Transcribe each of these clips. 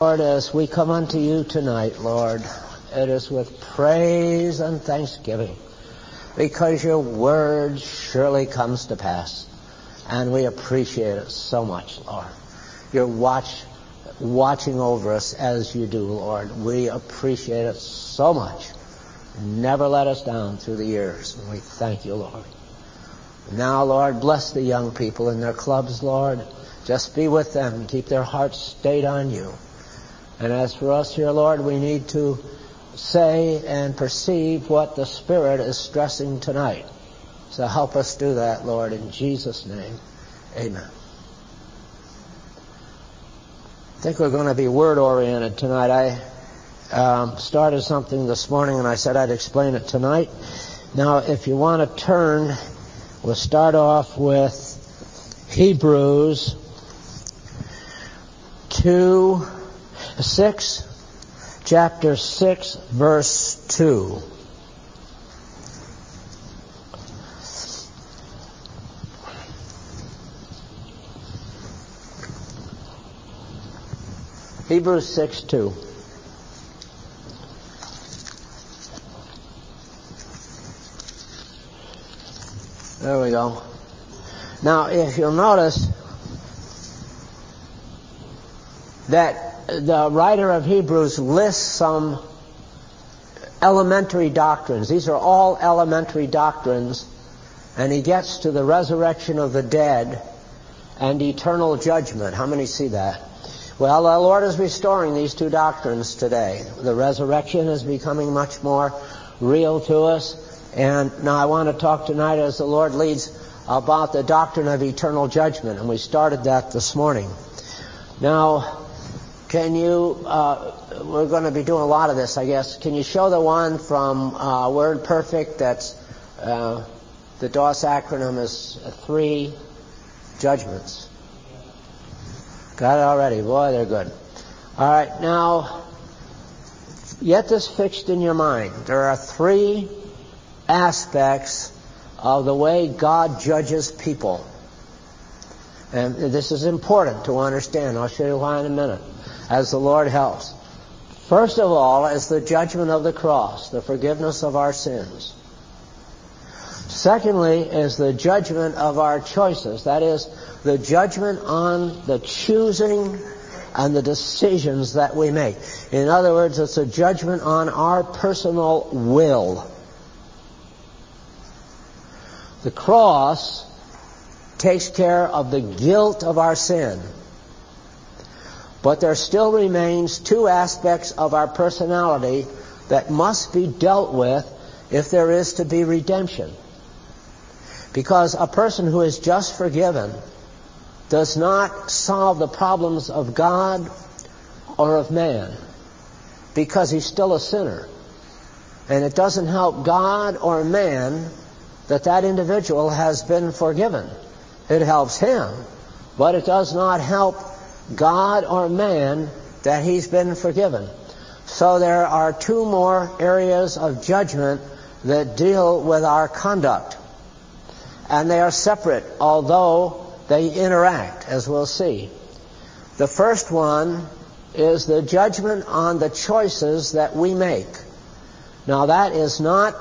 Lord, as we come unto you tonight, Lord, it is with praise and thanksgiving, because your word surely comes to pass. And we appreciate it so much, Lord. You're watching over us as you do, Lord. We appreciate it so much. Never let us down through the years. And we thank you, Lord. Now, Lord, bless the young people in their clubs, Lord. Just be with them and keep their hearts stayed on you. And as for us here, Lord, we need to say and perceive what the Spirit is stressing tonight. So help us do that, Lord, in Jesus' name. Amen. I think we're going to be word-oriented tonight. I started something this morning and I said I'd explain it tonight. Now, if you want to turn, we'll start off with Hebrews 6, chapter 6, verse 2. Hebrews 6, 2. There we go. Now, if you'll notice that the writer of Hebrews lists some elementary doctrines. These are all elementary doctrines, and he gets to the resurrection of the dead and eternal judgment. How many see that? Well, the Lord is restoring these two doctrines today. The resurrection is becoming much more real to us. And now I want to talk tonight, as the Lord leads, about the doctrine of eternal judgment. And we started that this morning. Now, can you, we're going to be doing a lot of this, I guess. Can you show the one from Word Perfect? That's, the DOS acronym is 3 judgments. Got it already. Boy, they're good. All right, now, get this fixed in your mind. There are 3 aspects of the way God judges people. And this is important to understand. I'll show you why in a minute, as the Lord helps. First of all is the judgment of the cross, the forgiveness of our sins. Secondly is the judgment of our choices. That is, the judgment on the choosing and the decisions that we make. In other words, it's a judgment on our personal will. The cross takes care of the guilt of our sin. But there still remains 2 aspects of our personality that must be dealt with if there is to be redemption. Because a person who is just forgiven does not solve the problems of God or of man, because he's still a sinner. And it doesn't help God or man that individual has been forgiven. It helps him, but it does not help God or man that he's been forgiven. So there are 2 more areas of judgment that deal with our conduct. And they are separate, although they interact, as we'll see. The first one is the judgment on the choices that we make. Now, that is not...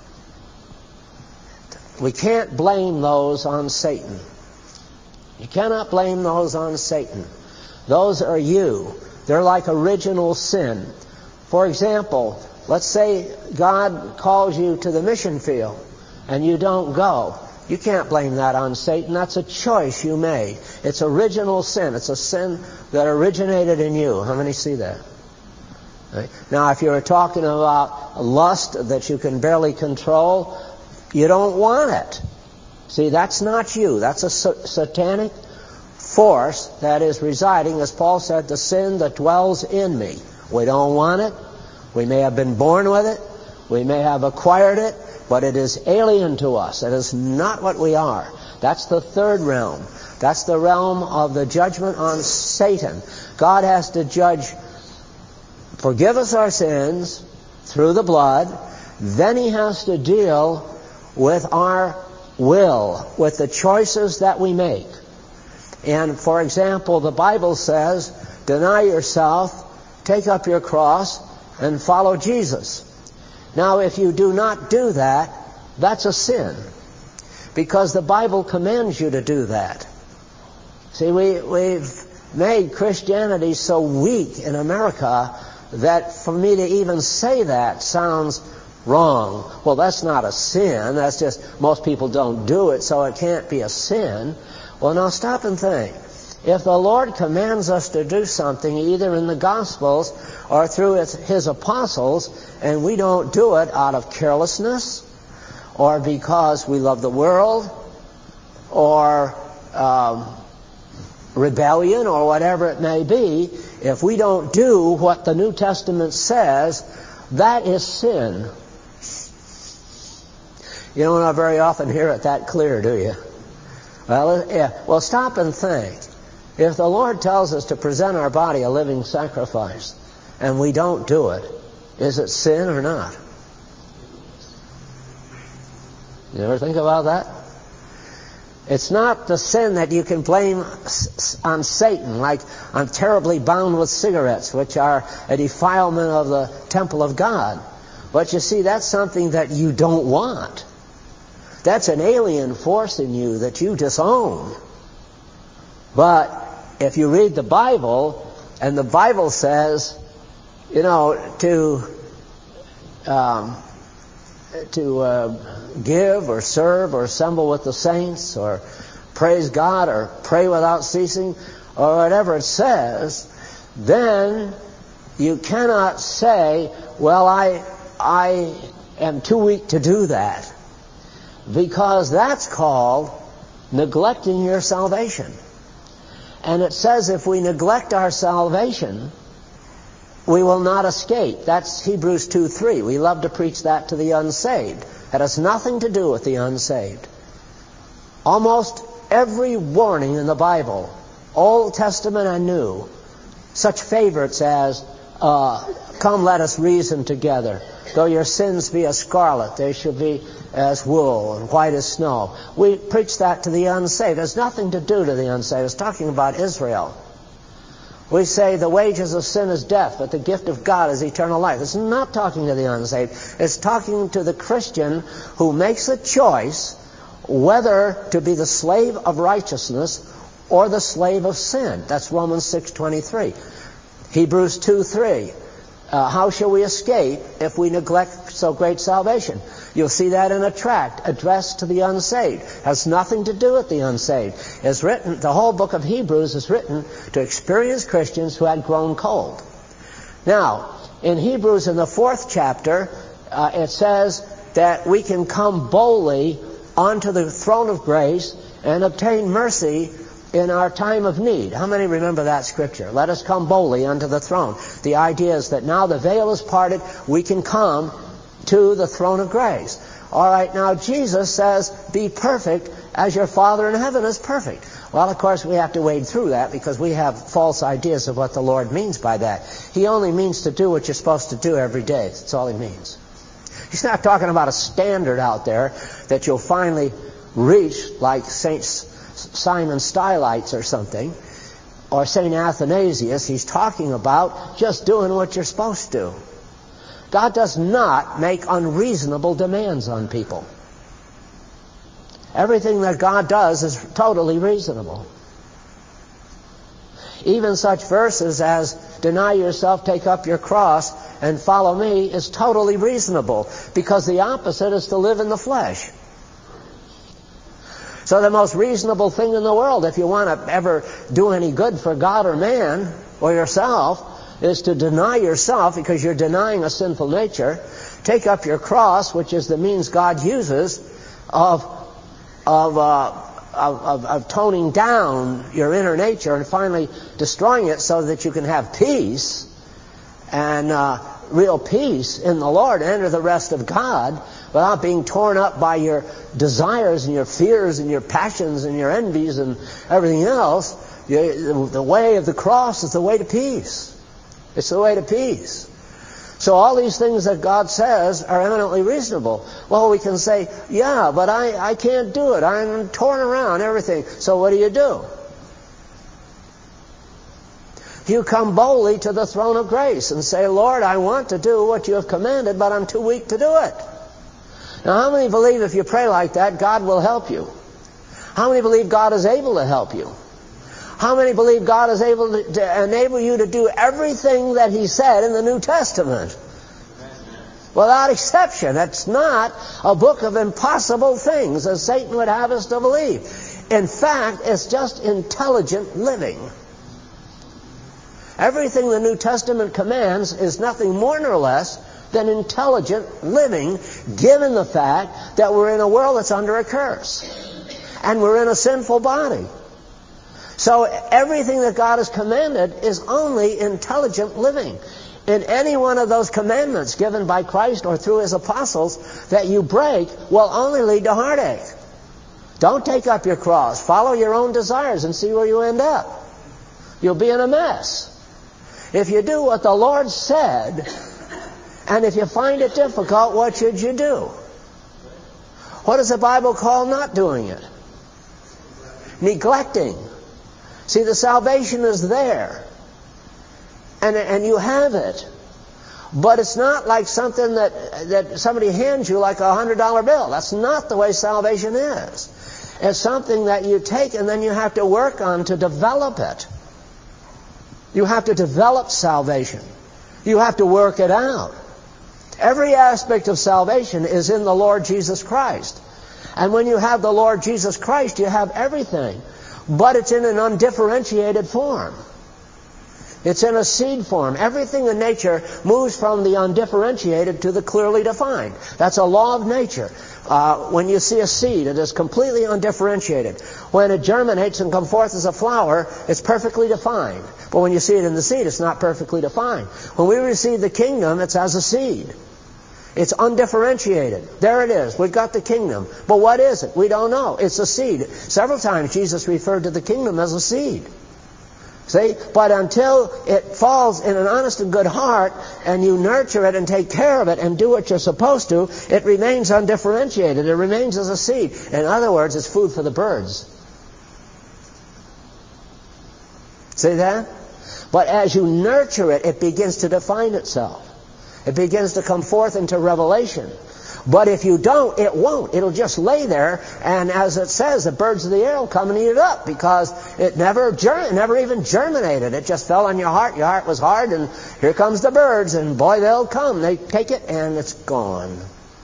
We can't blame those on Satan. You cannot blame those on Satan. Those are you. They're like original sin. For example, let's say God calls you to the mission field and you don't go. You can't blame that on Satan. That's a choice you made. It's original sin. It's a sin that originated in you. How many see that? Right? Now, if you're talking about lust that you can barely control, you don't want it. See, that's not you. That's a satanic force that is residing, as Paul said, the sin that dwells in me. We don't want it. We may have been born with it. We may have acquired it, but it is alien to us. It is not what we are. That's the third realm. That's the realm of the judgment on Satan. God has to forgive us our sins through the blood. Then he has to deal with our will, with the choices that we make. And, for example, the Bible says, deny yourself, take up your cross and follow Jesus. Now, if you do not do that, that's a sin, because the Bible commands you to do that. See, we've made Christianity so weak in America that for me to even say that sounds wrong. Well, that's not a sin. That's just most people don't do it, so it can't be a sin. Well, now stop and think. If the Lord commands us to do something, either in the Gospels or through His apostles, and we don't do it out of carelessness or because we love the world or rebellion or whatever it may be, if we don't do what the New Testament says, that is sin. You don't very often hear it that clear, do you? Well, yeah. Well, stop and think. If the Lord tells us to present our body a living sacrifice and we don't do it, is it sin or not? You ever think about that? It's not the sin that you can blame on Satan, like I'm terribly bound with cigarettes, which are a defilement of the temple of God. But you see, that's something that you don't want. That's an alien force in you that you disown. But if you read the Bible, and the Bible says, to give or serve or assemble with the saints or praise God or pray without ceasing or whatever it says, then you cannot say, well, I am too weak to do that, because that's called neglecting your salvation. And it says if we neglect our salvation, we will not escape. That's Hebrews 2:3. We love to preach that to the unsaved. It has nothing to do with the unsaved. Almost every warning in the Bible, Old Testament and New, such favorites as, come let us reason together. Though your sins be as scarlet, they shall be as wool and white as snow. We preach that to the unsaved. It has nothing to do to the unsaved. It's talking about Israel. We say the wages of sin is death, but the gift of God is eternal life. It's not talking to the unsaved. It's talking to the Christian who makes a choice whether to be the slave of righteousness or the slave of sin. That's Romans 6:23. Hebrews 2:3. How shall we escape if we neglect so great salvation? You'll see that in a tract addressed to the unsaved. It has nothing to do with the unsaved. It's written, the whole book of Hebrews is written to experienced Christians who had grown cold. Now, in Hebrews in the 4th chapter, it says that we can come boldly onto the throne of grace and obtain mercy in our time of need. How many remember that scripture? Let us come boldly unto the throne. The idea is that now the veil is parted, we can come to the throne of grace. All right, now Jesus says, be perfect as your Father in heaven is perfect. Well, of course, we have to wade through that because we have false ideas of what the Lord means by that. He only means to do what you're supposed to do every day. That's all He means. He's not talking about a standard out there that you'll finally reach like St. Simon Stylites or something, or St. Athanasius. He's talking about just doing what you're supposed to. God does not make unreasonable demands on people. Everything that God does is totally reasonable. Even such verses as deny yourself, take up your cross, and follow me is totally reasonable, because the opposite is to live in the flesh. So the most reasonable thing in the world, if you want to ever do any good for God or man or yourself, is to deny yourself, because you're denying a sinful nature. Take up your cross, which is the means God uses of toning down your inner nature and finally destroying it so that you can have peace and real peace in the Lord, enter the rest of God without being torn up by your desires and your fears and your passions and your envies and everything else. The way of the cross is the way to peace. It's the way to peace. So all these things that God says are eminently reasonable. Well, we can say, yeah, but I can't do it. I'm torn around, everything. So what do? you come boldly to the throne of grace and say, Lord, I want to do what you have commanded, but I'm too weak to do it. Now, how many believe if you pray like that, God will help you? How many believe God is able to help you? How many believe God is able to enable you to do everything that He said in the New Testament? Without exception. It's not a book of impossible things, as Satan would have us to believe. In fact, it's just intelligent living. Everything the New Testament commands is nothing more nor less than intelligent living, given the fact that we're in a world that's under a curse. And we're in a sinful body. So everything that God has commanded is only intelligent living. In any one of those commandments given by Christ or through His apostles that you break will only lead to heartache. Don't take up your cross. Follow your own desires and see where you end up. You'll be in a mess. If you do what the Lord said, and if you find it difficult, what should you do? What does the Bible call not doing it? Neglecting. See, the salvation is there. And you have it. But it's not like something that somebody hands you like a $100 bill. That's not the way salvation is. It's something that you take and then you have to work on to develop it. You have to develop salvation. You have to work it out. Every aspect of salvation is in the Lord Jesus Christ. And when you have the Lord Jesus Christ, you have everything. But it's in an undifferentiated form. It's in a seed form. Everything in nature moves from the undifferentiated to the clearly defined. That's a law of nature. When you see a seed, it is completely undifferentiated. When it germinates and comes forth as a flower, it's perfectly defined. But when you see it in the seed, it's not perfectly defined. When we receive the kingdom, it's as a seed. It's undifferentiated. There it is. We've got the kingdom. But what is it? We don't know. It's a seed. Several times Jesus referred to the kingdom as a seed. See? But until it falls in an honest and good heart and you nurture it and take care of it and do what you're supposed to, it remains undifferentiated. It remains as a seed. In other words, it's food for the birds. See that? But as you nurture it, it begins to define itself. It begins to come forth into revelation. But if you don't, it won't. It'll just lay there, and as it says, the birds of the air will come and eat it up because it never even germinated. It just fell on your heart. Your heart was hard, and here comes the birds, and boy, they'll come. They take it, and it's gone.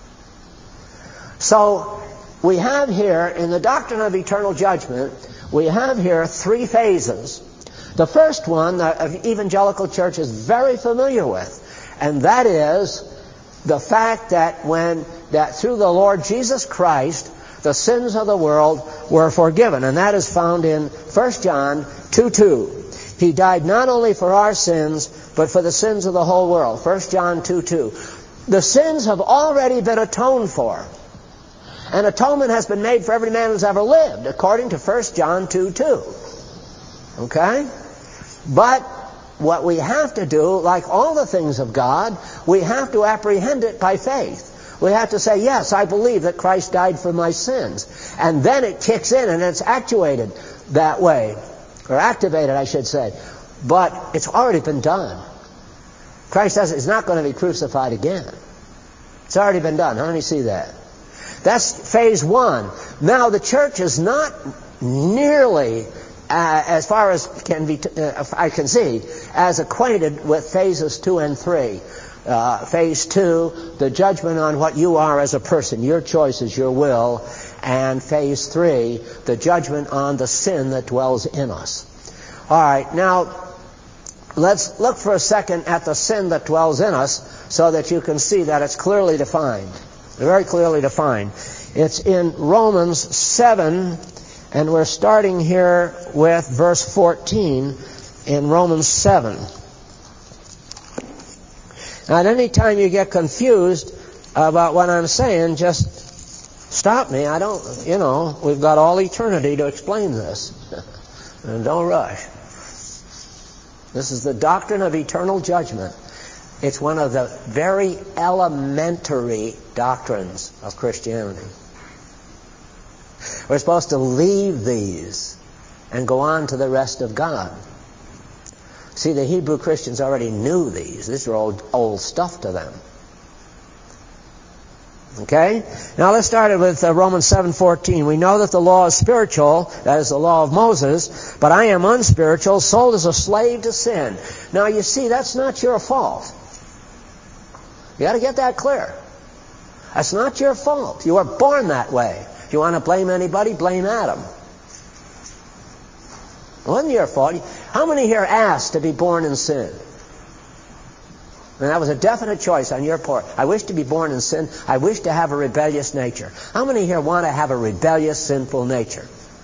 So we have here, in the doctrine of eternal judgment, we have here three phases. The first one, the evangelical church is very familiar with, and that is the fact that through the Lord Jesus Christ, the sins of the world were forgiven. And that is found in 1 John 2:2. He died not only for our sins, but for the sins of the whole world. 1 John 2:2. The sins have already been atoned for. And atonement has been made for every man who's ever lived, according to 1 John 2:2. Okay? But what we have to do, like all the things of God, we have to apprehend it by faith. We have to say, yes, I believe that Christ died for my sins. And then it kicks in and it's actuated that way. Or activated, I should say. But it's already been done. Christ says it's not going to be crucified again. It's already been done. How many see that? That's phase one. Now the church is not nearly as far as can be, I can see, as acquainted with phases 2 and 3. Phase 2, the judgment on what you are as a person, your choices, your will. And phase 3, the judgment on the sin that dwells in us. All right, now let's look for a second at the sin that dwells in us so that you can see that it's clearly defined. Very clearly defined. It's in Romans 7. And we're starting here with verse 14 in Romans 7. Now, at any time you get confused about what I'm saying, just stop me. We've got all eternity to explain this. And don't rush. This is the doctrine of eternal judgment. It's one of the very elementary doctrines of Christianity. We're supposed to leave these and go on to the rest of God. See, the Hebrew Christians already knew these. These are old stuff to them. Okay? Now let's start it with Romans 7:14. We know that the law is spiritual, that is the law of Moses, but I am unspiritual, sold as a slave to sin. Now you see, that's not your fault. You got to get that clear. That's not your fault. You were born that way. If you want to blame anybody, blame Adam. It wasn't your fault. How many here asked to be born in sin? And that was a definite choice on your part. I wish to be born in sin. I wish to have a rebellious nature. How many here want to have a rebellious, sinful nature?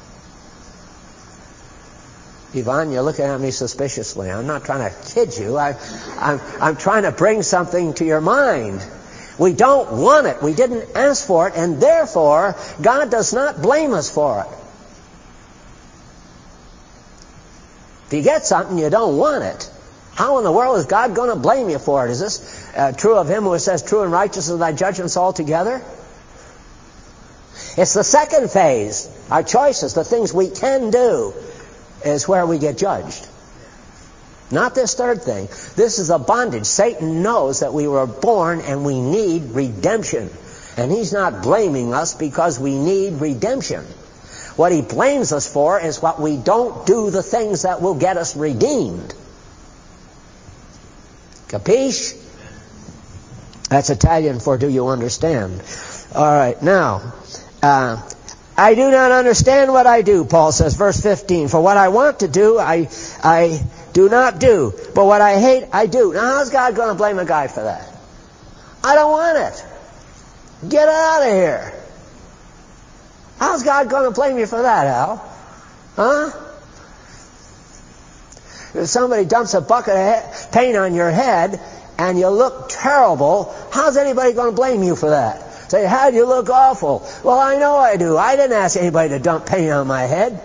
Yvonne, you're looking at me suspiciously. I'm not trying to kid you. I'm trying to bring something to your mind. We don't want it. We didn't ask for it, and therefore, God does not blame us for it. If you get something, you don't want it. How in the world is God going to blame you for it? Is this true of him who says, true and righteous are thy judgments altogether? It's the second phase. Our choices, the things we can do, is where we get judged. Not this third thing. This is a bondage. Satan knows that we were born and we need redemption. And he's not blaming us because we need redemption. What he blames us for is what we don't do, the things that will get us redeemed. Capiche? That's Italian for do you understand? All right, now, I do not understand what I do, Paul says, verse 15. For what I want to do, I do not do. But what I hate, I do. Now, how's God going to blame a guy for that? I don't want it. Get out of here. How's God going to blame you for that, Al? Huh? If somebody dumps a bucket of paint on your head and you look terrible, how's anybody going to blame you for that? Say, how'd you look awful? Well, I know I do. I didn't ask anybody to dump paint on my head.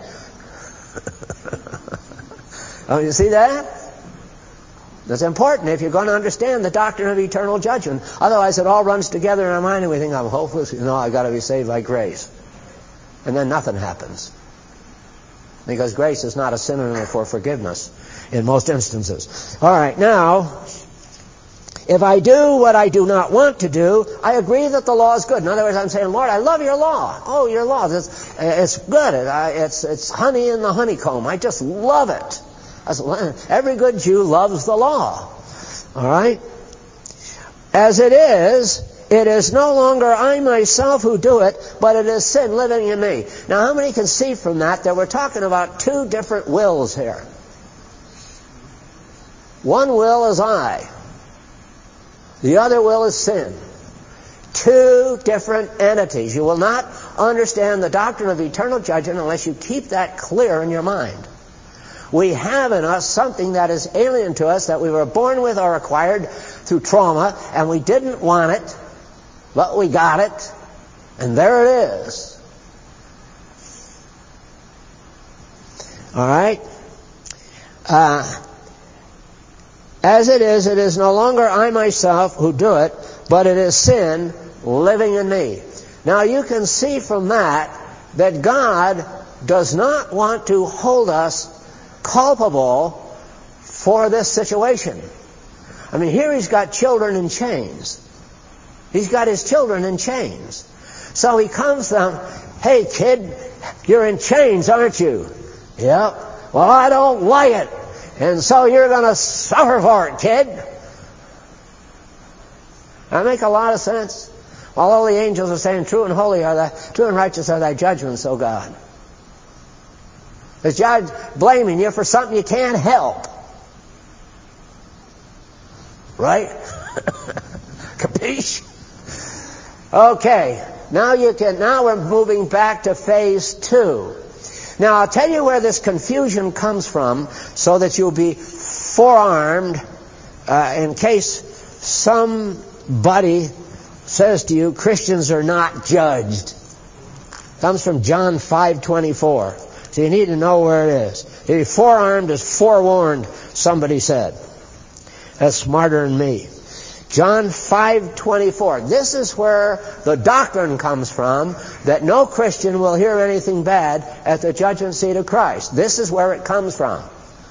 Oh, you see that? That's important if you're going to understand the doctrine of eternal judgment. Otherwise, it all runs together in our mind and we think, I'm hopeless. No, I've got to be saved by grace. And then nothing happens. Because grace is not a synonym for forgiveness in most instances. All right, now, if I do what I do not want to do, I agree that the law is good. In other words, I'm saying, Lord, I love your law. Oh, your law, it's good. It's honey in the honeycomb. I just love it. Every good Jew loves the law. All right? As it is no longer I myself who do it, but it is sin living in me. Now, how many can see from that we're talking about two different wills here? One will is I. The other will is sin. Two different entities. You will not understand the doctrine of eternal judgment unless you keep that clear in your mind. We have in us something that is alien to us, that we were born with or acquired through trauma, and we didn't want it, but we got it, and there it is. All right? As it is no longer I myself who do it, but it is sin living in me. Now you can see from that God does not want to hold us culpable for this situation. I mean, here he's got children in chains. He's got his children in chains. So he comes to them, hey kid, you're in chains, aren't you? Yep. Well, I don't like it. And so you're going to suffer for it, kid. That make a lot of sense? While all the angels are saying, true and righteous are thy judgments, O God. Is God blaming you for something you can't help? Right? Capiche? Okay. Now we're moving back to phase 2. Now I'll tell you where this confusion comes from so that you'll be forearmed in case somebody says to you, Christians are not judged. It comes from John 5:24. So you need to know where it is. To be forearmed is forewarned, somebody said. That's smarter than me. John 5:24. This is where the doctrine comes from that no Christian will hear anything bad at the judgment seat of Christ. This is where it comes from.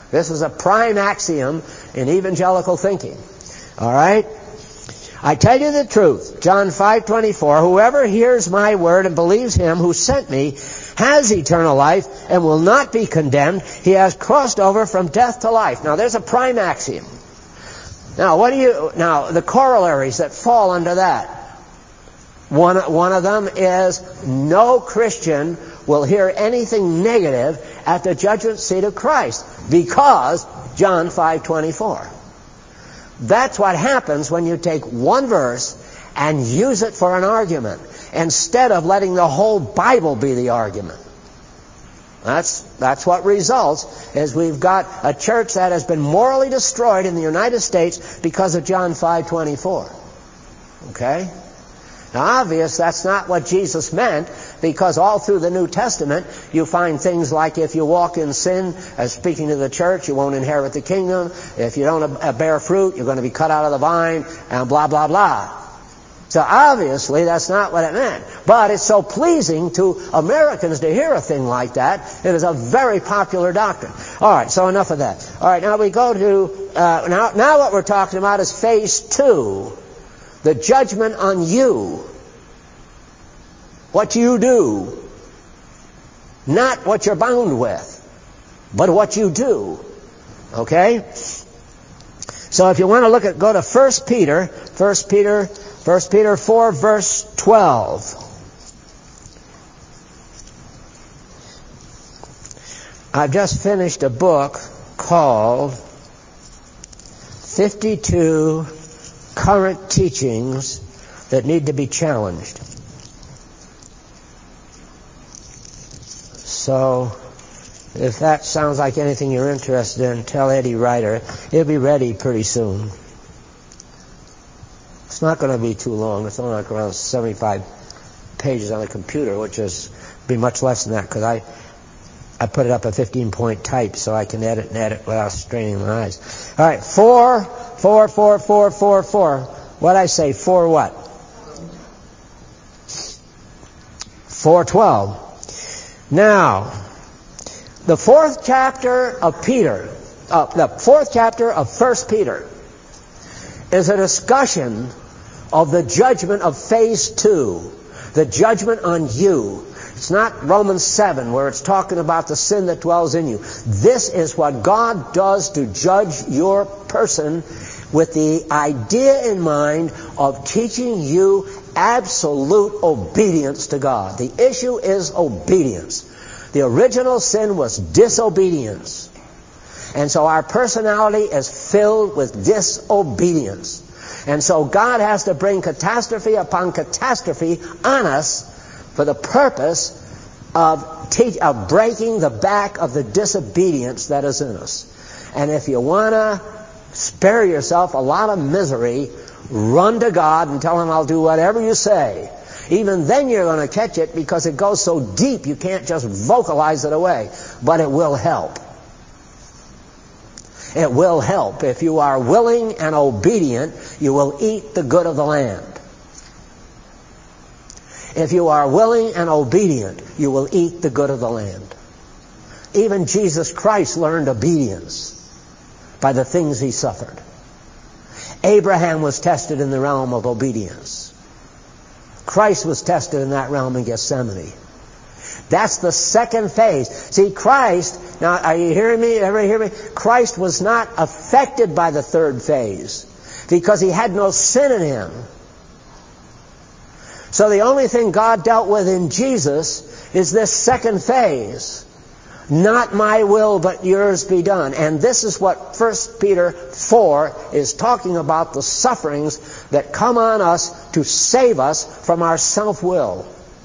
This is a prime axiom in evangelical thinking. All right? I tell you the truth, John 5:24, whoever hears my word and believes him who sent me has eternal life and will not be condemned. He has crossed over from death to life. Now there's a prime axiom. Now the corollaries that fall under that. One of them is no Christian will hear anything negative at the judgment seat of Christ because John 5:24. That's what happens when you take one verse and use it for an argument instead of letting the whole Bible be the argument. That's what results is we've got a church that has been morally destroyed in the United States because of John 5:24. Okay? Now, obvious, that's not what Jesus meant, because all through the New Testament, you find things like if you walk in sin, as speaking to the church, you won't inherit the kingdom. If you don't bear fruit, you're going to be cut out of the vine, and blah, blah, blah. So obviously, that's not what it meant. But it's so pleasing to Americans to hear a thing like that. It is a very popular doctrine. All right, so enough of that. All right, now we go to, now what we're talking about is phase 2. The judgment on you. What you do. Not what you're bound with, but what you do. Okay? So if you want to go to 1 Peter 4 verse 12. I've just finished a book called 52 Current Teachings That Need to Be Challenged. So, if that sounds like anything you're interested in, tell Eddie Ryder. It'll be ready pretty soon. It's not going to be too long. It's only like around 75 pages on the computer, which is be much less than that, because I put it up at 15-point type so I can edit without straining my eyes. All right, 4. What'd I say? 4 what? 4:12. Now, the 4th chapter of 1 Peter is a discussion of the judgment of phase 2, the judgment on you. It's not Romans 7 where it's talking about the sin that dwells in you. This is what God does to judge your person with the idea in mind of teaching you absolute obedience to God. The issue is obedience. The original sin was disobedience. And so our personality is filled with disobedience. And so God has to bring catastrophe upon catastrophe on us for the purpose of breaking the back of the disobedience that is in us. And if you want to spare yourself a lot of misery, run to God and tell Him, I'll do whatever you say. Even then you're going to catch it because it goes so deep you can't just vocalize it away. But it will help. It will help. If you are willing and obedient, you will eat the good of the land. If you are willing and obedient, you will eat the good of the land. Even Jesus Christ learned obedience by the things He suffered. Abraham was tested in the realm of obedience. Christ was tested in that realm in Gethsemane. That's the second phase. See, Christ, now are you hearing me? Everybody hear me? Christ was not affected by the third phase because He had no sin in Him. So the only thing God dealt with in Jesus is this second phase. Not my will, but yours be done. And this is what 1 Peter 4 is talking about, the sufferings that come on us to save us from our self-will.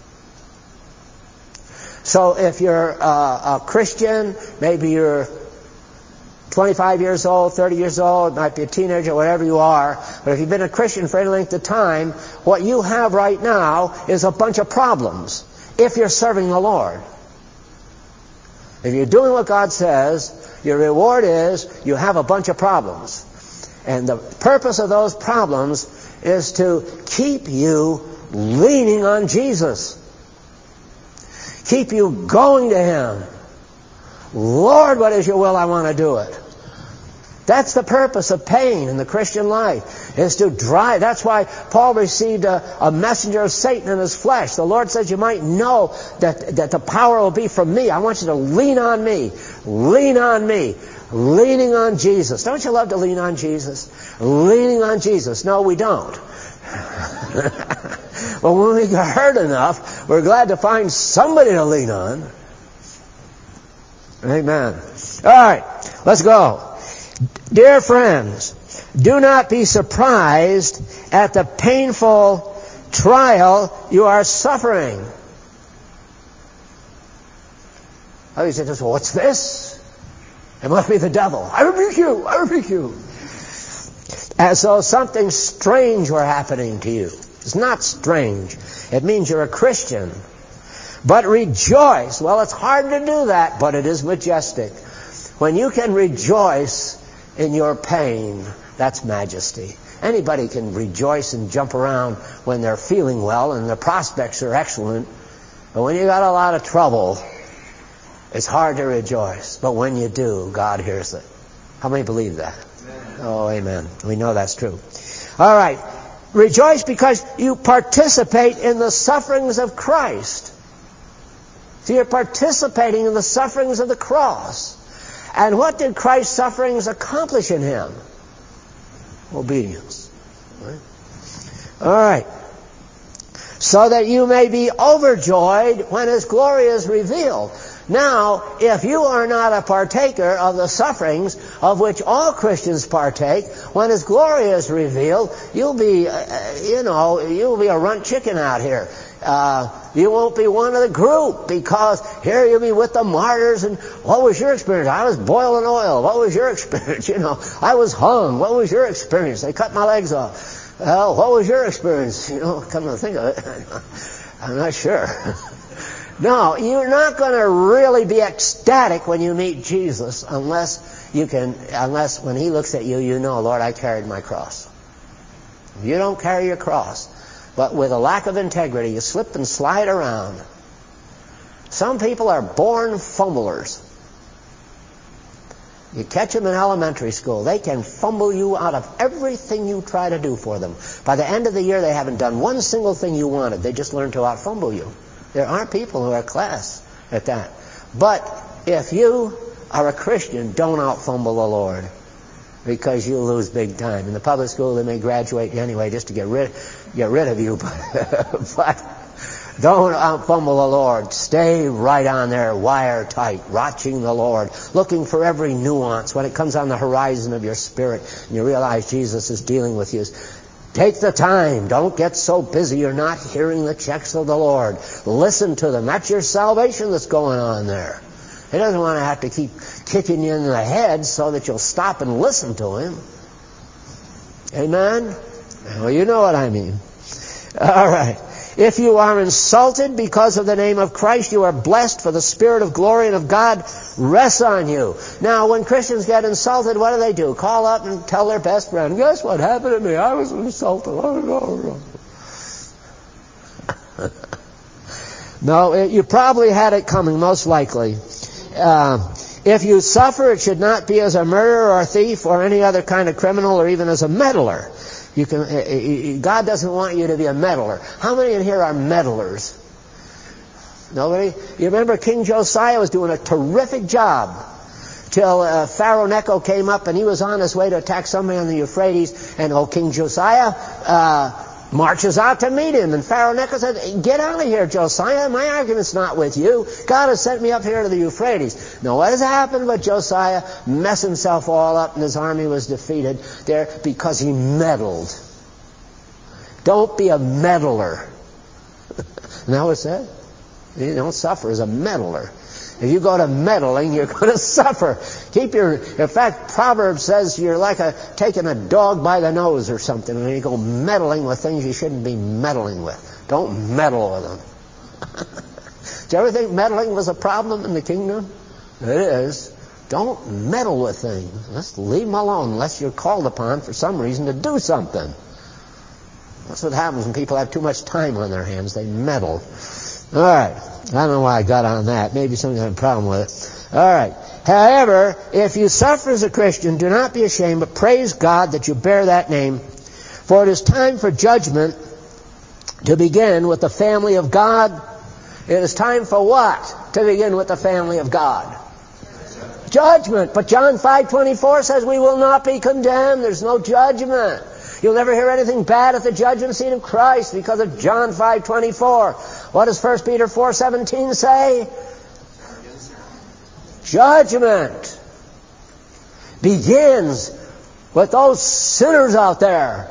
So if you're a Christian, maybe you're 25 years old, 30 years old, might be a teenager, whatever you are, but if you've been a Christian for any length of time, what you have right now is a bunch of problems if you're serving the Lord. If you're doing what God says, your reward is you have a bunch of problems. And the purpose of those problems is to keep you leaning on Jesus. Keep you going to Him. Lord, what is your will? I want to do it. That's the purpose of pain in the Christian life, is to drive. That's why Paul received a messenger of Satan in his flesh. The Lord says you might know that the power will be from me. I want you to lean on me. Lean on me. Leaning on Jesus. Don't you love to lean on Jesus? Leaning on Jesus. No, we don't. But when we get hurt enough, we're glad to find somebody to lean on. Amen. All right, let's go. Dear friends, do not be surprised at the painful trial you are suffering. Oh, you say, well, what's this? It must be the devil. I rebuke you. I rebuke you. As though something strange were happening to you. It's not strange. It means you're a Christian. But rejoice. Well, it's hard to do that, but it is majestic. When you can rejoice in your pain, that's majesty. Anybody can rejoice and jump around when they're feeling well and the prospects are excellent. But when you got a lot of trouble, it's hard to rejoice. But when you do, God hears it. How many believe that? Amen. Oh, amen. We know that's true. All right. Rejoice because you participate in the sufferings of Christ. So you're participating in the sufferings of the cross. And what did Christ's sufferings accomplish in him? Obedience. Right? All right. So that you may be overjoyed when his glory is revealed. Now, if you are not a partaker of the sufferings of which all Christians partake, when his glory is revealed, you'll be, you'll be a runt chicken out here. You won't be one of the group, because here you'll be with the martyrs. And what was your experience? I was boiling oil. What was your experience? I was hung. What was your experience? They cut my legs off. Well, what was your experience? Come to think of it, I'm not sure. No, you're not going to really be ecstatic when you meet Jesus unless when he looks at you, you know, Lord, I carried my cross. If you don't carry your cross, but with a lack of integrity, you slip and slide around. Some people are born fumblers. You catch them in elementary school. They can fumble you out of everything you try to do for them. By the end of the year, they haven't done one single thing you wanted. They just learned to out-fumble you. There aren't people who are class at that. But if you are a Christian, don't out-fumble the Lord, because you'll lose big time. In the public school, they may graduate you anyway just to get rid of you. But don't out-fumble the Lord. Stay right on there, wire tight, watching the Lord, looking for every nuance. When it comes on the horizon of your spirit and you realize Jesus is dealing with you, take the time. Don't get so busy you're not hearing the checks of the Lord. Listen to them. That's your salvation that's going on there. He doesn't want to have to keep kicking you in the head so that you'll stop and listen to him. Amen? Well, you know what I mean. All right. If you are insulted because of the name of Christ, you are blessed, for the Spirit of glory and of God rests on you. Now, when Christians get insulted, what do? Call up and tell their best friend, guess what happened to me? I was insulted. No, you probably had it coming, most likely. If you suffer, it should not be as a murderer or a thief or any other kind of criminal, or even as a meddler. God doesn't want you to be a meddler. How many in here are meddlers? Nobody? You remember King Josiah was doing a terrific job till Pharaoh Necho came up, and he was on his way to attack somebody on the Euphrates, and King Josiah marches out to meet him. And Pharaoh Necho said, get out of here, Josiah. My argument's not with you. God has sent me up here to the Euphrates. Now, what has happened but Josiah messed himself all up, and his army was defeated there because he meddled. Don't be a meddler. Isn't that what it said? You don't suffer as a meddler. If you go to meddling, you're going to suffer. In fact, Proverbs says you're like taking a dog by the nose or something, and you go meddling with things you shouldn't be meddling with. Don't meddle with them. Do you ever think meddling was a problem in the kingdom? It is. Don't meddle with things. Just leave them alone unless you're called upon for some reason to do something. That's what happens when people have too much time on their hands. They meddle. All right. I don't know why I got on that. Maybe somebody had a problem with it. All right. However, if you suffer as a Christian, do not be ashamed, but praise God that you bear that name. For it is time for judgment to begin with the family of God. It is time for what? To begin with the family of God. Judgment. But John 5:24 says we will not be condemned. There's no judgment. You'll never hear anything bad at the judgment seat of Christ because of John 5:24. What does 1 Peter 4:17 say? Judgment begins with those sinners out there.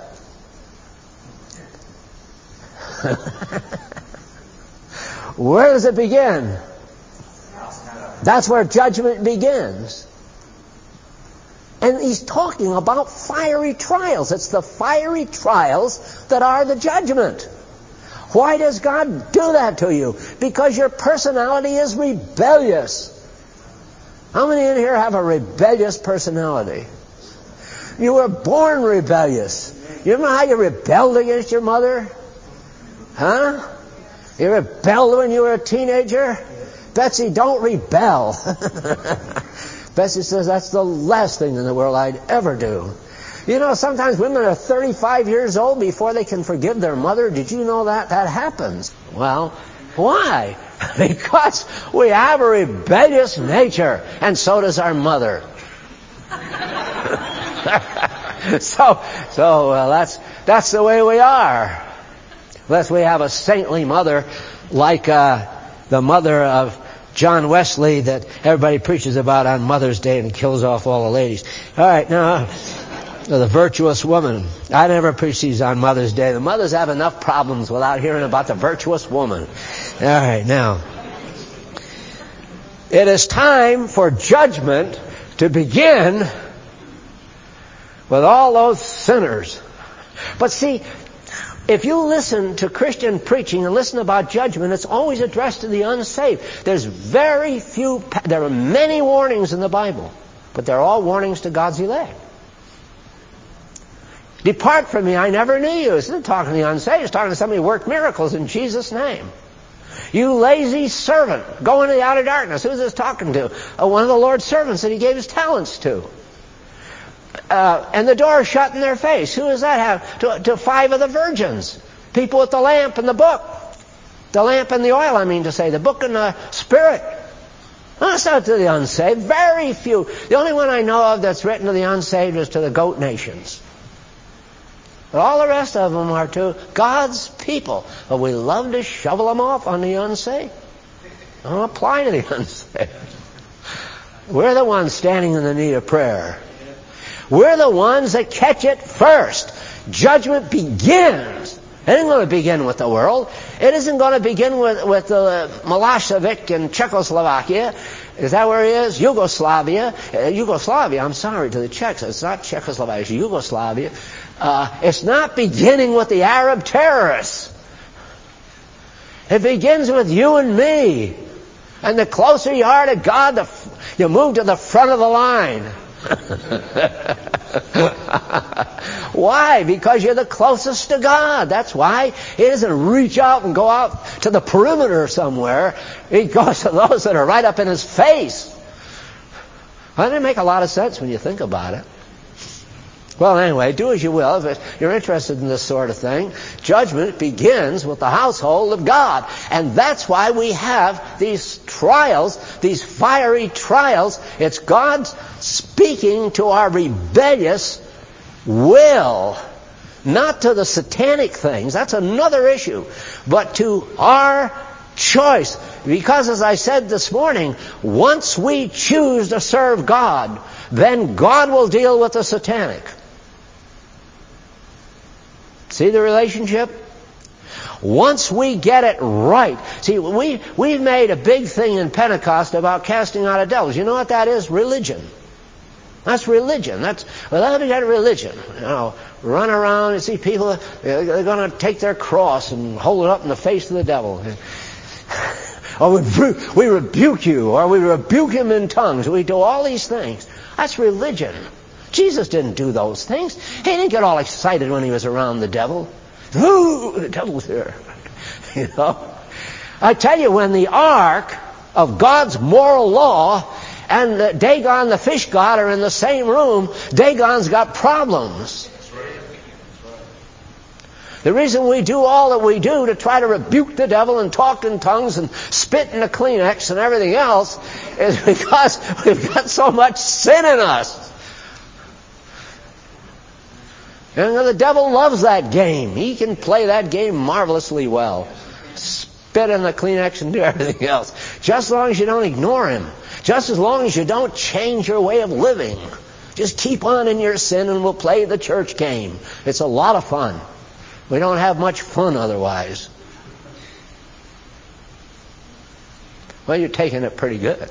Where does it begin? That's where judgment begins. And he's talking about fiery trials. It's the fiery trials that are the judgment. Why does God do that to you? Because your personality is rebellious. How many in here have a rebellious personality? You were born rebellious. You remember how you rebelled against your mother? Huh? You rebelled when you were a teenager? Betsy, don't rebel. Betsy says, that's the last thing in the world I'd ever do. You know, sometimes women are 35 years old before they can forgive their mother. Did you know that? That happens. Well, why? Because we have a rebellious nature, and so does our mother. That's the way we are. Unless we have a saintly mother like the mother of John Wesley that everybody preaches about on Mother's Day and kills off all the ladies. All right, now, the virtuous woman. I never preach these on Mother's Day. The mothers have enough problems without hearing about the virtuous woman. All right, now, it is time for judgment to begin with all those sinners. But see, if you listen to Christian preaching and listen about judgment, it's always addressed to the unsaved. There are many warnings in the Bible, but they're all warnings to God's elect. Depart from me, I never knew you. It's not talking to the unsaved. It's talking to somebody who worked miracles in Jesus' name. You lazy servant, go into the outer darkness. Who's this talking to? One of the Lord's servants that he gave his talents to. And the door is shut in their face. Who does that have? To 5 of the virgins. People with the lamp and the book. The lamp and the oil, I mean to say. The book and the spirit. That's not to the unsaved. Very few. The only one I know of that's written to the unsaved is to the goat nations. But all the rest of them are to God's people. But we love to shovel them off on the unsaved. Don't apply to the unsaved. We're the ones standing in the need of prayer. We're the ones that catch it first. Judgment begins. It isn't going to begin with the world. It isn't going to begin with Milosevic in Czechoslovakia. Is that where he is? Yugoslavia. I'm sorry to the Czechs. It's not Czechoslovakia. It's Yugoslavia. It's not beginning with the Arab terrorists. It begins with you and me. And the closer you are to God, you move to the front of the line. Why? Because you're the closest to God. That's why. He doesn't reach out and go out to the perimeter somewhere. He goes to those that are right up in his face. Well, that doesn't make a lot of sense when you think about it. Well, anyway, do as you will. If you're interested in this sort of thing, judgment begins with the household of God. And that's why we have these trials, these fiery trials. It's God speaking to our rebellious will, not to the satanic things. That's another issue. But to our choice. Because as I said this morning, once we choose to serve God, then God will deal with the satanic. See the relationship? Once we get it right. See, we've made a big thing in Pentecost about casting out of devils. You know what that is? Religion. That's religion. Let me get religion. You know, run around and see people, they're going to take their cross and hold it up in the face of the devil. Or we rebuke you, or we rebuke him in tongues. We do all these things. That's religion. Jesus didn't do those things. He didn't get all excited when he was around the devil. Ooh, the devil's here. You know? I tell you, when the ark of God's moral law and Dagon, the fish god, are in the same room, Dagon's got problems. The reason we do all that we do to try to rebuke the devil and talk in tongues and spit in the Kleenex and everything else is because we've got so much sin in us. And the devil loves that game. He can play that game marvelously well. Spit in the Kleenex and do everything else. Just as long as you don't ignore him. Just as long as you don't change your way of living. Just keep on in your sin and we'll play the church game. It's a lot of fun. We don't have much fun otherwise. Well, you're taking it pretty good.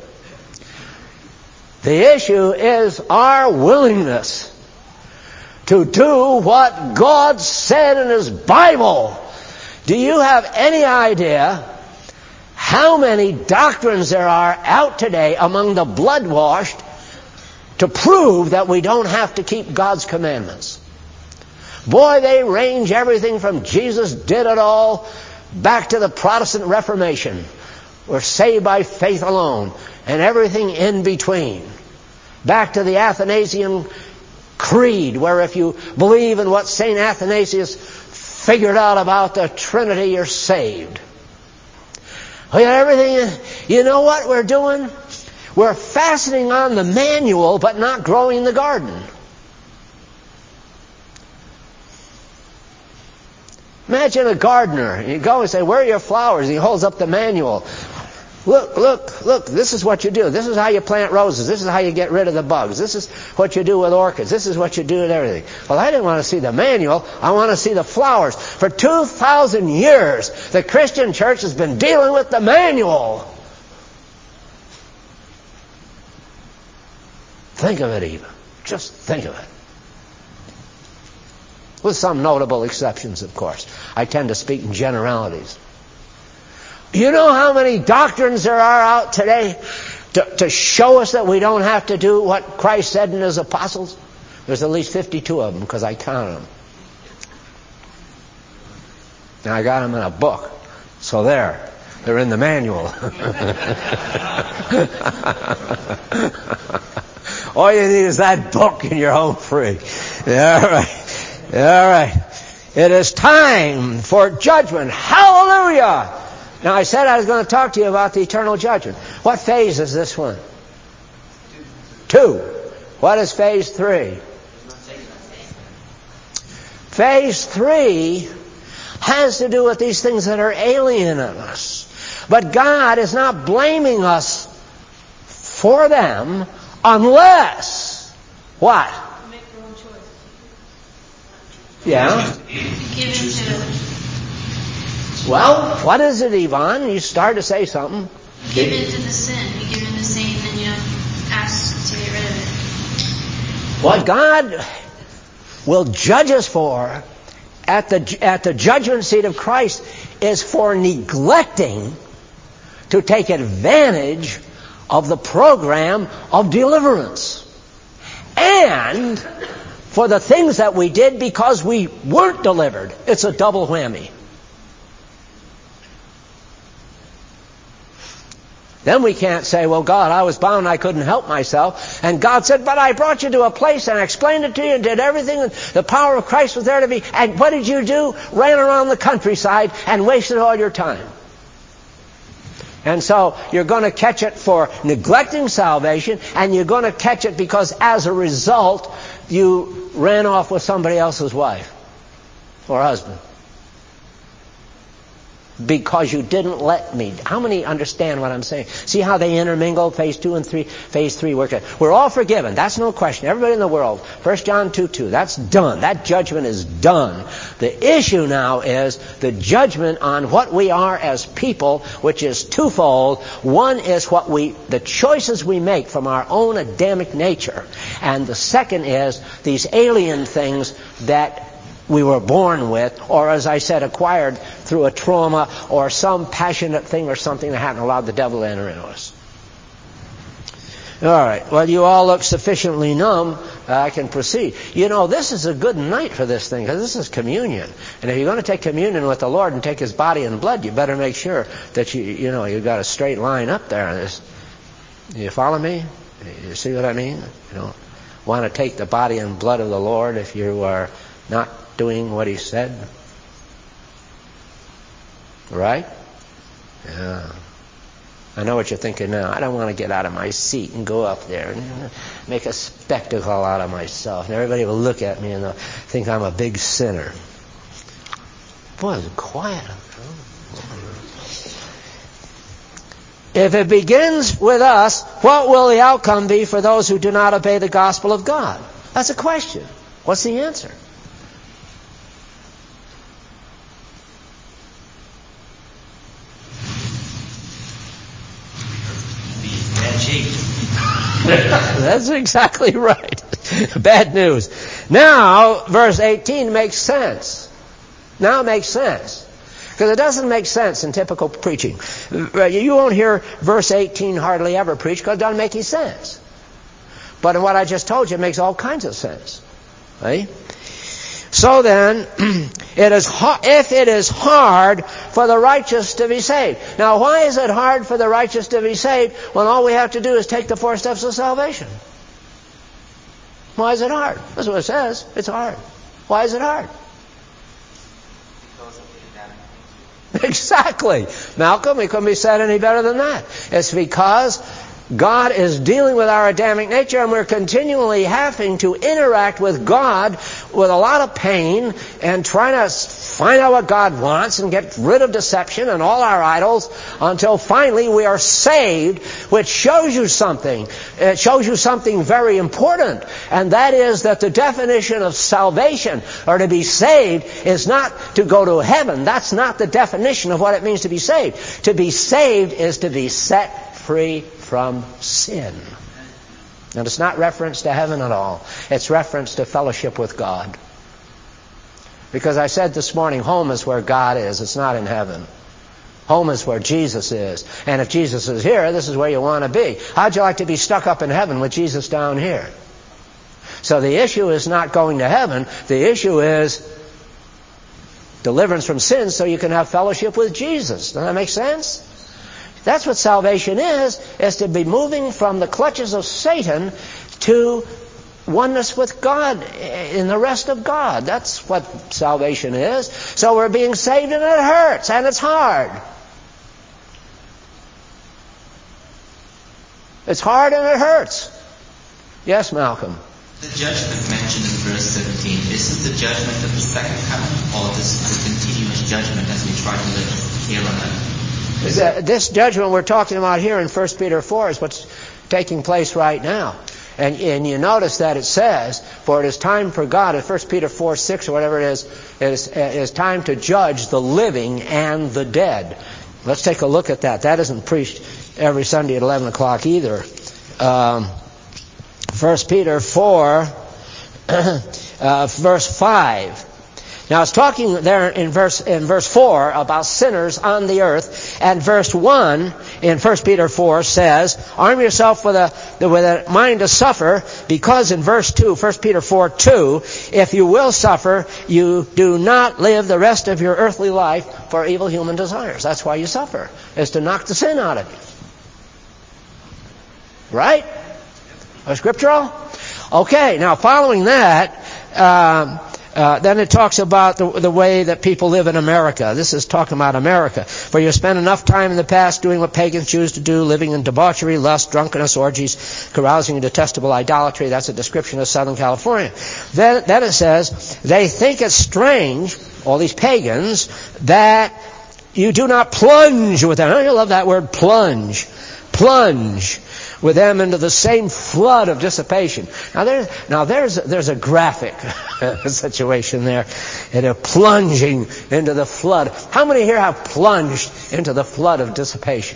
The issue is our willingness to do what God said in His Bible. Do you have any idea how many doctrines there are out today among the blood-washed to prove that we don't have to keep God's commandments? Boy, they range everything from Jesus did it all back to the Protestant Reformation. We're saved by faith alone, and everything in between. Back to the Athanasian Creed, where if you believe in what St. Athanasius figured out about the Trinity, you're saved. We got everything. You know what we're doing? We're fastening on the manual, but not growing the garden. Imagine a gardener. You go and say, "Where are your flowers?" And he holds up the manual. Look, this is what you do. This is how you plant roses. This is how you get rid of the bugs. This is what you do with orchids. This is what you do with everything. Well, I didn't want to see the manual. I want to see the flowers. For 2,000 years, the Christian church has been dealing with the manual. Think of it even. Just think of it. With some notable exceptions, of course. I tend to speak in generalities. You know how many doctrines there are out today to show us that we don't have to do what Christ said in His apostles? There's at least 52 of them because I counted them. And I got them in a book. So they're in the manual. All you need is that book and you're home free. All right. It is time for judgment. Hallelujah! Now, I said I was going to talk to you about the eternal judgment. What phase is this one? 2. What is phase 3? Phase 3 has to do with these things that are alien in us. But God is not blaming us for them unless what? Make your own choice. Yeah? Give into. Well, what is it, Yvonne? You start to say something. Give into the sin. You give in the sin, and then you ask to get rid of it. What God will judge us for at the judgment seat of Christ is for neglecting to take advantage of the program of deliverance. And for the things that we did because we weren't delivered. It's a double whammy. Then we can't say, "Well, God, I was bound, I couldn't help myself." And God said, "But I brought you to a place and I explained it to you and did everything. And the power of Christ was there to be." And what did you do? Ran around the countryside and wasted all your time. And so you're going to catch it for neglecting salvation, and you're going to catch it because as a result, you ran off with somebody else's wife or husband. Because you didn't let me. How many understand what I'm saying? See how they intermingle, phase 2 and 3, phase 3 work. We're all forgiven. That's no question. Everybody in the world. 1 John 2:2. That's done. That judgment is done. The issue now is the judgment on what we are as people, which is twofold. One is the choices we make from our own Adamic nature. And the second is these alien things that we were born with, or as I said, acquired through a trauma or some passionate thing or something that hadn't allowed the devil to enter into us. All right. Well, you all look sufficiently numb. I can proceed. You know, this is a good night for this thing because this is communion. And if you're going to take communion with the Lord and take His body and blood, you better make sure that you've got a straight line up there. You follow me? You see what I mean? You don't want to take the body and blood of the Lord if you are not doing what he said. Right? Yeah. I know what you're thinking now. I don't want to get out of my seat and go up there and make a spectacle out of myself. And everybody will look at me and they'll think I'm a big sinner. Boy, it's quiet. If it begins with us, what will the outcome be for those who do not obey the gospel of God? That's a question. What's the answer? That's exactly right. Bad news. Now, verse 18 makes sense. Now it makes sense. Because it doesn't make sense in typical preaching. You won't hear verse 18 hardly ever preached because it doesn't make any sense. But in what I just told you, it makes all kinds of sense. Right? So then, if it is hard for the righteous to be saved. Now, why is it hard for the righteous to be saved when all we have to do is take the 4 steps of salvation? Why is it hard? That's what it says. It's hard. Why is it hard? Exactly. Malcolm, it couldn't be said any better than that. It's because God is dealing with our Adamic nature and we're continually having to interact with God with a lot of pain and trying to find out what God wants and get rid of deception and all our idols until finally we are saved, which shows you something. It shows you something very important, and that is that the definition of salvation, or to be saved, is not to go to heaven. That's not the definition of what it means to be saved. To be saved is to be set free from sin. And it's not reference to heaven at all. It's reference to fellowship with God. Because I said this morning, home is where God is. It's not in heaven. Home is where Jesus is. And if Jesus is here, this is where you want to be. How'd you like to be stuck up in heaven with Jesus down here? So the issue is not going to heaven. The issue is deliverance from sin so you can have fellowship with Jesus. Does that make sense? That's what salvation is to be moving from the clutches of Satan to oneness with God in the rest of God. That's what salvation is. So we're being saved and it hurts and it's hard. It's hard and it hurts. Yes, Malcolm? The judgment mentioned in verse 17, is this the judgment of the second coming, or this is the continuous judgment as we try to live here on earth? This judgment we're talking about here in 1 Peter 4 is what's taking place right now. And you notice that it says, for it is time for God, in 1 Peter 4:6 or whatever it is time to judge the living and the dead. Let's take a look at that. That isn't preached every Sunday at 11 o'clock either. 1 Peter 4, verse 5. Now it's talking there in verse 4 about sinners on the earth, and verse 1 in 1 Peter 4 says, arm yourself with a mind to suffer, because in verse 2, 1 Peter 4:2, if you will suffer, you do not live the rest of your earthly life for evil human desires. That's why you suffer, is to knock the sin out of you. Right? Scriptural? Okay, now following that, then it talks about the way that people live in America. This is talking about America. For you spent enough time in the past doing what pagans choose to do, living in debauchery, lust, drunkenness, orgies, carousing, and detestable idolatry. That's a description of Southern California. Then it says, they think it's strange, all these pagans, that you do not plunge with them. I love that word, plunge. Plunge with them into the same flood of dissipation. Now there's a graphic situation there, and a plunging into the flood. How many here have plunged into the flood of dissipation?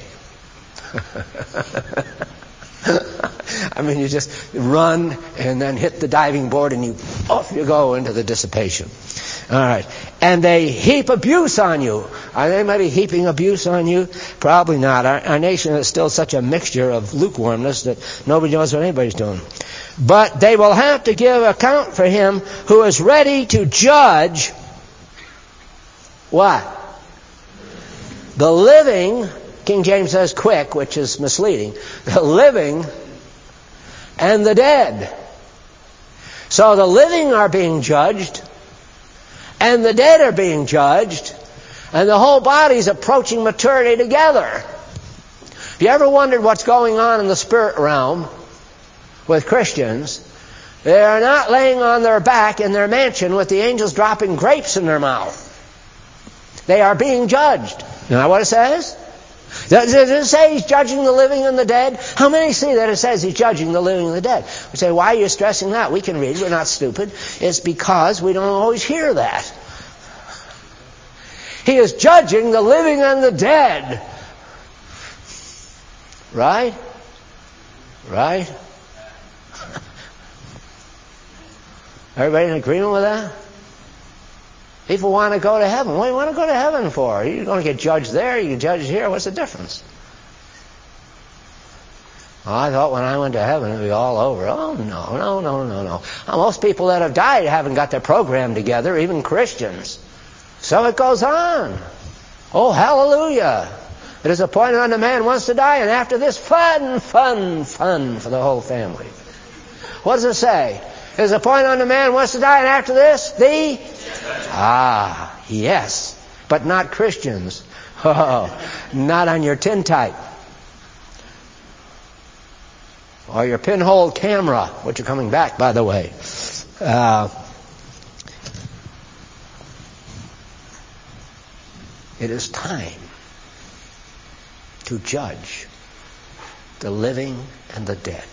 I mean, you just run and then hit the diving board and off you go into the dissipation. All right. And they heap abuse on you. Are anybody heaping abuse on you? Probably not. Our nation is still such a mixture of lukewarmness that nobody knows what anybody's doing. But they will have to give account for him who is ready to judge what? The living, King James says quick, which is misleading. The living and the dead. So the living are being judged, and the dead are being judged, and the whole body's approaching maturity together. Have you ever wondered what's going on in the spirit realm with Christians? They are not laying on their back in their mansion with the angels dropping grapes in their mouth. They are being judged. You know what it says? Does it say he's judging the living and the dead? How many see that it says he's judging the living and the dead? We say, why are you stressing that? We can read. We're not stupid. It's because we don't always hear that. He is judging the living and the dead. Right? Right? Everybody in agreement with that? People want to go to heaven. What do you want to go to heaven for? You're going to get judged there, you get judged here. What's the difference? Well, I thought when I went to heaven it would be all over. Oh, no. Most people that have died haven't got their program together, even Christians. So it goes on. Oh, hallelujah. It is appointed unto man once to die, and after this, fun for the whole family. What does it say? It is appointed unto man once to die, and after this, yes, but not Christians. Oh, not on your tintype. Or your pinhole camera, which are coming back, by the way. It is time to judge the living and the dead.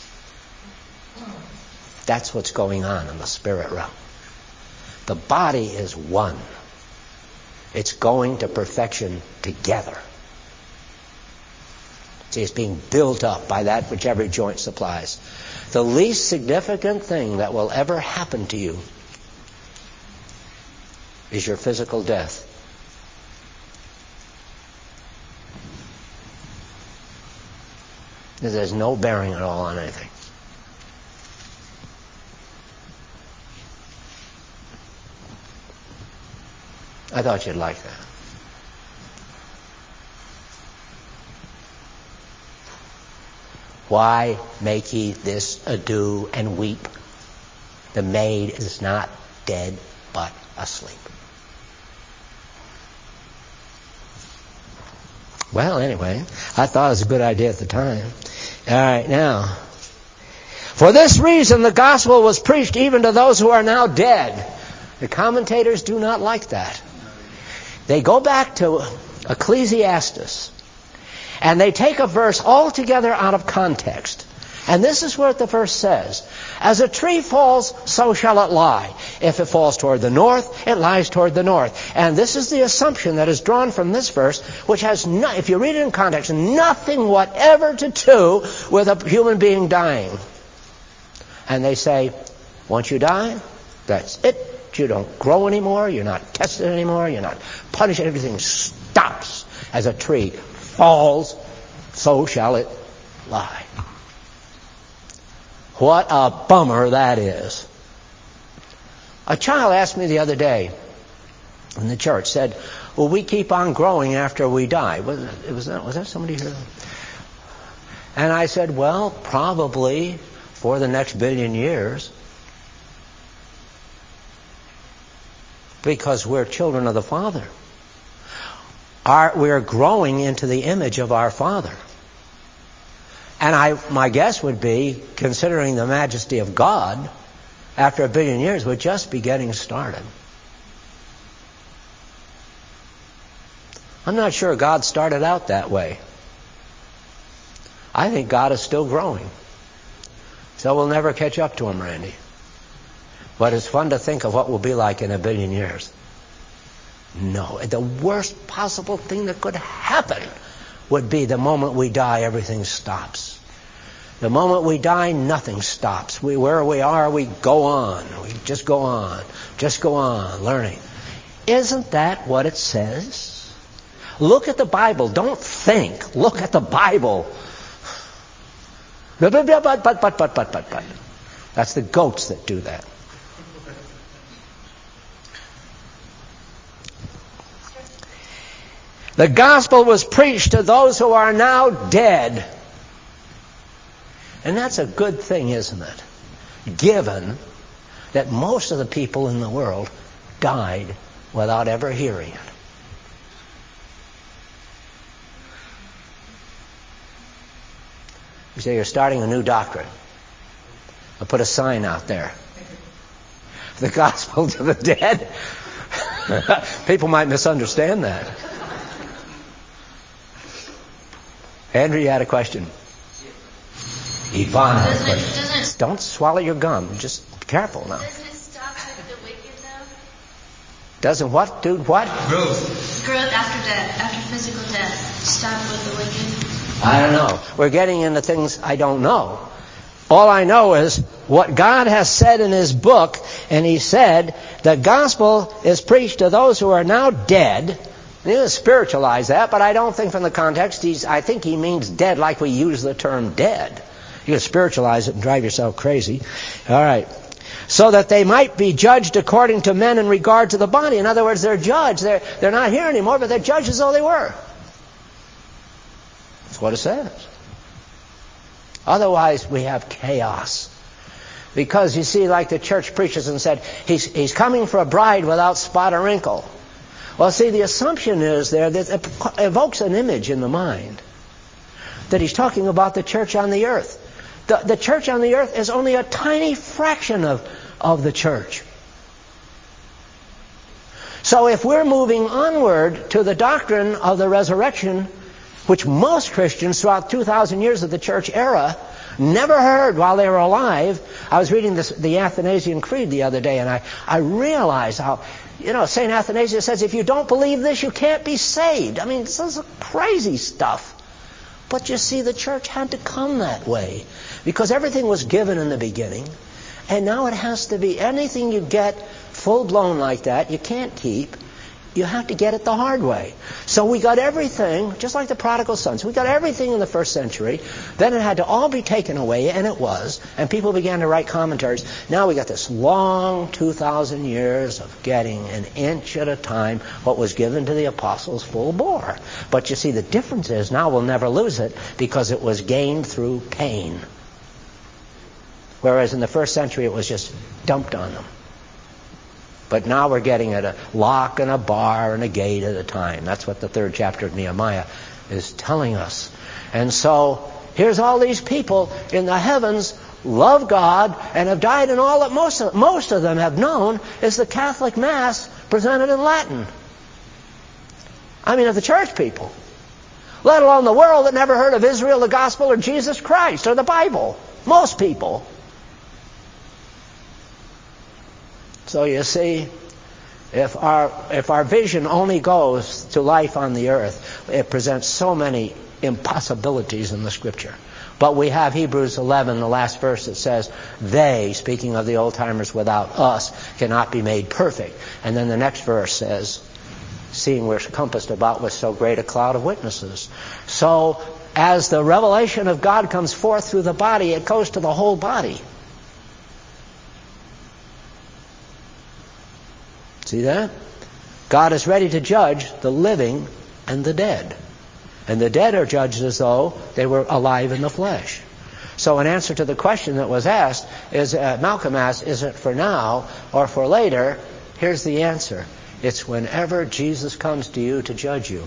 That's what's going on in the spirit realm. The body is one. It's going to perfection together. See, it's being built up by that which every joint supplies. The least significant thing that will ever happen to you is your physical death. There's no bearing at all on anything. I thought you'd like that. Why make ye this ado and weep? The maid is not dead, but asleep. Well, anyway, I thought it was a good idea at the time. All right, now. For this reason the gospel was preached even to those who are now dead. The commentators do not like that. They go back to Ecclesiastes, and they take a verse altogether out of context. And this is what the verse says. As a tree falls, so shall it lie. If it falls toward the north, it lies toward the north. And this is the assumption that is drawn from this verse, which has, if you read it in context, nothing whatever to do with a human being dying. And they say, once you die, that's it. You don't grow anymore. You're not tested anymore. You're not punished. Everything stops. As a tree falls, so shall it lie. What a bummer that is. A child asked me the other day in the church, said, will we keep on growing after we die? Was that somebody here? And I said, well, probably for the next 1 billion years. Because we're children of the Father. We're growing into the image of our Father. And my guess would be, considering the majesty of God, after 1 billion years, we'd just be getting started. I'm not sure God started out that way. I think God is still growing. So we'll never catch up to Him, Randy. But it's fun to think of what we'll be like in 1 billion years. No, the worst possible thing that could happen would be the moment we die, everything stops. The moment we die, nothing stops. Where we are, we go on. We just go on, learning. Isn't that what it says? Look at the Bible. Don't think. Look at the Bible. But. That's the goats that do that. The gospel was preached to those who are now dead. And that's a good thing, isn't it? Given that most of the people in the world died without ever hearing it. You say you're starting a new doctrine. I'll put a sign out there. The gospel to the dead. People might misunderstand that. Andrew, you had a question. Yvonne had a question. Don't swallow your gum. Just be careful now. Doesn't it stop with the wicked, though? Doesn't what, dude? What? Growth. Growth after death, after physical death. Stop with the wicked. I don't know. We're getting into things I don't know. All I know is what God has said in His book, and He said the gospel is preached to those who are now dead. He doesn't spiritualize that, but I don't think from the context, I think He means dead like we use the term dead. You can spiritualize it and drive yourself crazy. All right. So that they might be judged according to men in regard to the body. In other words, they're judged. They're not here anymore, but they're judged as though they were. That's what it says. Otherwise, we have chaos. Because, you see, like the church preaches and said, he's coming for a bride without spot or wrinkle. Well, see, the assumption is there that it evokes an image in the mind. That he's talking about the church on the earth. The church on the earth is only a tiny fraction of the church. So if we're moving onward to the doctrine of the resurrection, which most Christians throughout 2,000 years of the church era never heard while they were alive. I was reading the Athanasian Creed the other day, and I realized how, St. Athanasius says, if you don't believe this, you can't be saved. I mean, this is crazy stuff. But you see, the church had to come that way because everything was given in the beginning, and now it has to be. Anything you get full-blown like that, you can't keep. You have to get it the hard way. So we got everything, just like the prodigal sons. We got everything in the first century. Then it had to all be taken away, and it was. And people began to write commentaries. Now we got this long 2,000 years of getting an inch at a time what was given to the apostles full bore. But you see, the difference is now we'll never lose it because it was gained through pain. Whereas in the first century it was just dumped on them. But now we're getting at a lock and a bar and a gate at a time. That's what the 3rd chapter of Nehemiah is telling us. And so here's all these people in the heavens love God and have died, and all that most of them have known is the Catholic Mass presented in Latin. I mean, of the church people. Let alone the world that never heard of Israel, the gospel, or Jesus Christ, or the Bible. Most people. So you see, if our vision only goes to life on the earth, it presents so many impossibilities in the Scripture. But we have Hebrews 11, the last verse, that says, they, speaking of the old-timers without us, cannot be made perfect. And then the next verse says, seeing we're compassed about with so great a cloud of witnesses. So as the revelation of God comes forth through the body, it goes to the whole body. See that? God is ready to judge the living and the dead. And the dead are judged as though they were alive in the flesh. So in answer to the question that was asked, Malcolm asked, is it for now or for later? Here's the answer. It's whenever Jesus comes to you to judge you.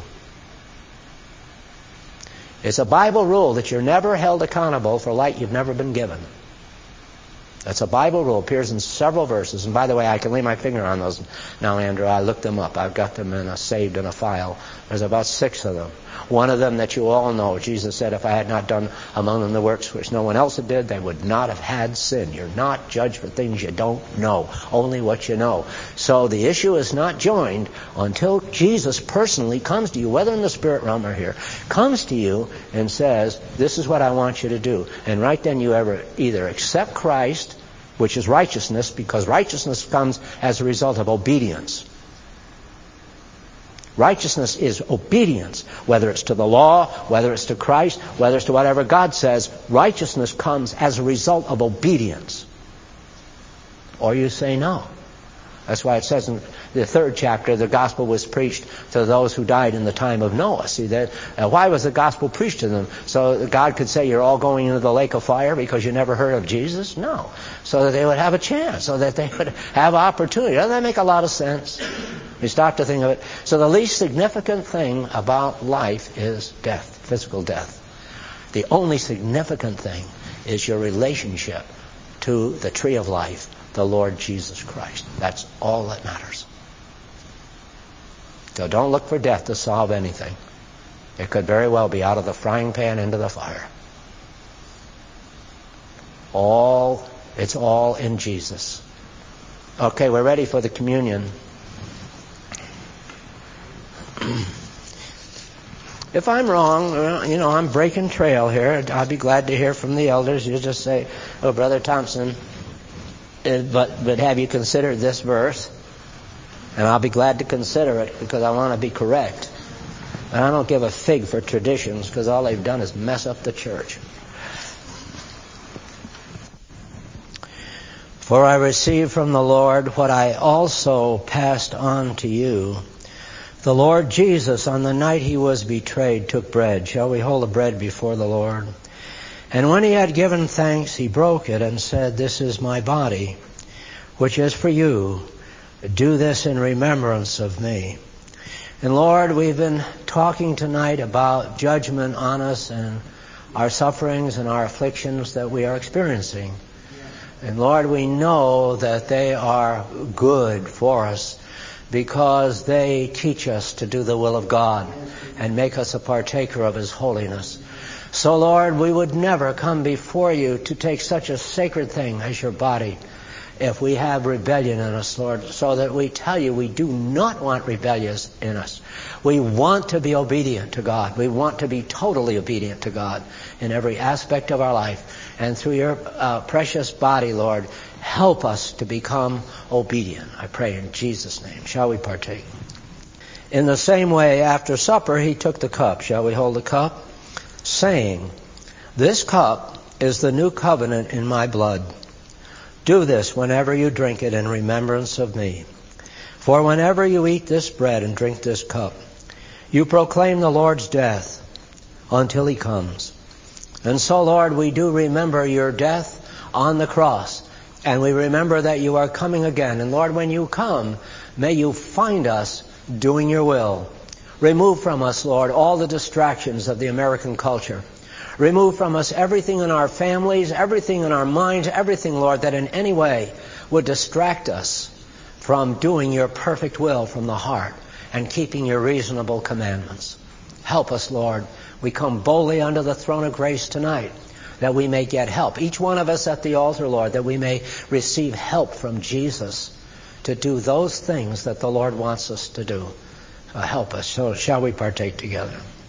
It's a Bible rule that you're never held accountable for light you've never been given. That's a Bible rule. Appears in several verses. And by the way, I can lay my finger on those now, Andrew. I looked them up. I've got them saved in a file. There's about 6 of them. One of them that you all know, Jesus said, if I had not done among them the works which no one else had did, they would not have had sin. You're not judged for things you don't know, only what you know. So the issue is not joined until Jesus personally comes to you, whether in the spirit realm or here, comes to you and says, this is what I want you to do. And right then you either accept Christ, which is righteousness, because righteousness comes as a result of obedience. Righteousness is obedience, whether it's to the law, whether it's to Christ, whether it's to whatever God says. Righteousness comes as a result of obedience. Or you say no. That's why it says in the third chapter, the gospel was preached to those who died in the time of Noah. See, why was the gospel preached to them? So God could say, you're all going into the lake of fire because you never heard of Jesus? No. So that they would have a chance, so that they would have opportunity. Doesn't that make a lot of sense? You start to think of it. So the least significant thing about life is death, physical death. The only significant thing is your relationship to the tree of life, the Lord Jesus Christ. That's all that matters. So don't look for death to solve anything. It could very well be out of the frying pan into the fire. It's all in Jesus. Okay, we're ready for the communion. If I'm wrong, I'm breaking trail here. I'll be glad to hear from the elders. You just say, oh, Brother Thompson, but have you considered this verse? And I'll be glad to consider it because I want to be correct. And I don't give a fig for traditions because all they've done is mess up the church. For I received from the Lord what I also passed on to you. The Lord Jesus, on the night he was betrayed, took bread. Shall we hold the bread before the Lord? And when he had given thanks, he broke it and said, this is my body, which is for you. Do this in remembrance of me. And Lord, we've been talking tonight about judgment on us and our sufferings and our afflictions that we are experiencing. And Lord, we know that they are good for us, because they teach us to do the will of God and make us a partaker of His holiness. So, Lord, we would never come before you to take such a sacred thing as your body if we have rebellion in us, Lord, so that we tell you we do not want rebellious in us. We want to be obedient to God. We want to be totally obedient to God in every aspect of our life. And through your precious body, Lord, help us to become obedient. I pray in Jesus' name. Shall we partake? In the same way, after supper, he took the cup. Shall we hold the cup? Saying, this cup is the new covenant in my blood. Do this whenever you drink it in remembrance of me. For whenever you eat this bread and drink this cup, you proclaim the Lord's death until he comes. And so, Lord, we do remember your death on the cross. And we remember that you are coming again. And Lord, when you come, may you find us doing your will. Remove from us, Lord, all the distractions of the American culture. Remove from us everything in our families, everything in our minds, everything, Lord, that in any way would distract us from doing your perfect will from the heart and keeping your reasonable commandments. Help us, Lord. We come boldly under the throne of grace tonight, that we may get help. Each one of us at the altar, Lord, that we may receive help from Jesus to do those things that the Lord wants us to do. Help us. So shall we partake together?